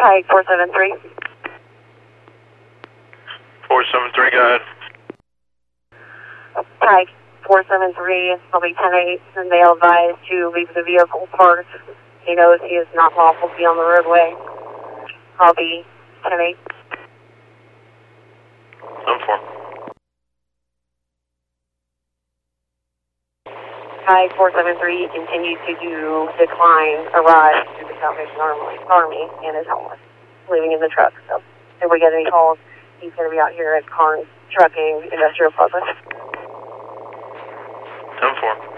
Hi, 473. 473, go ahead. Hi, 473. I'll be 10-8, and they'll advise to leave the vehicle parked. He knows he is not lawful to be on the roadway. I'll be 10-8. I'm 4. Hi, 473. He continues to decline a ride to the Salvation Army and is homeless, living in the truck. So if we get any calls, he's going to be out here at Carnes Trucking Industrial Plaza. 10-4.